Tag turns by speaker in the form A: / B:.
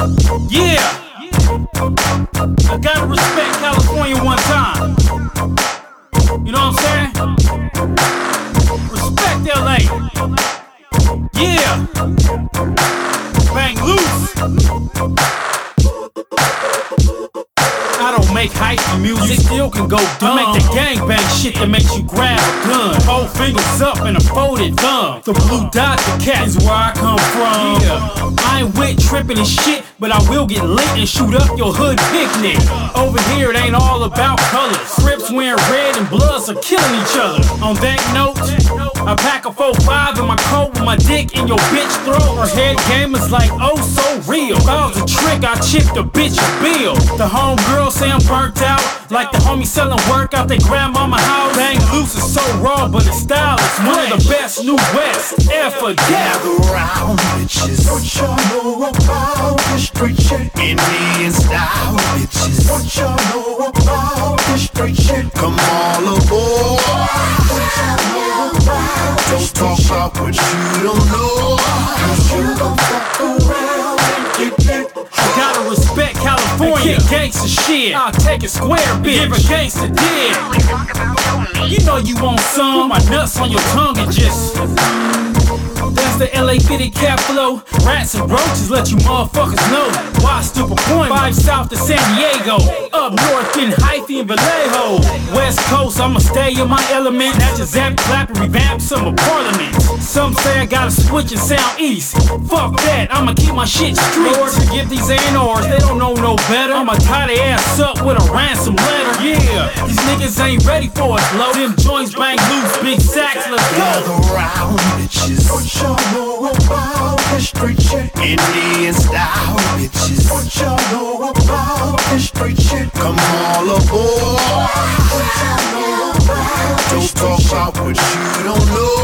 A: Yeah, I gotta respect California one time. You know what I'm saying? Respect LA. Yeah, bang loose. I don't make hypey music, you still can go dumb. I make the gangbang shit that makes you grab a gun. Both fingers up and a folded thumb. The blue dot, the cat is where I come from. Yeah, I ain't with tripping and shit, but I will get lit and shoot up your hood picnic. Over here it ain't all about colors. Crips wearing red and bloods are killing each other. On that note, I pack a 4-5 in my coat with my dick in your bitch throat. Her head game is like oh so real. If I was a trick, I chipped a bitch a bill. The homegirl say I'm burnt out, like the homie selling work out their grandmama house. Bang loose is so raw, but it's stylish. One of the best new west ever.
B: Gather round, bitches. What y'all know about this street shit? Indian style, bitches. What y'all know about this street shit? Come all aboard. What y'all know about this street shit? Don't talk about what you don't know, 'cause you gon' fuck around and get that.
A: I gotta respect California. Gangsta shit, I'll take it square, bitch. Give a gangsta dig. You know you want some. Put my nuts on your tongue and just. That's the LA Fitty Cat flow. Rats and roaches let you motherfuckers know. Why stupid point? 5 south to San Diego. Up north in Hyphy and Vallejo. West coast, I'ma stay in my element. That just zap, clap, and revamp some of Parliament. Some say I gotta switch and sound east. Fuck that, I'ma keep my shit street. Lord, forgive these A&Rs, they don't know no better. I'ma tie their ass up with a ransom letter. Yeah, these niggas ain't ready for us, low. Them joints bang loose, big sacks, let's go.
B: Gather round, bitches. What y'all know about this street shit? Indian style, bitches. What y'all know about this street shit? Come all aboard. What y'all know about this street shit? Don't talk about what you don't know.